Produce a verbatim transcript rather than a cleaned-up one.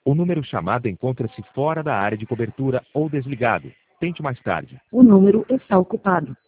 O número chamado encontra-se fora da área de cobertura ou desligado. Tente mais tarde. O número está ocupado.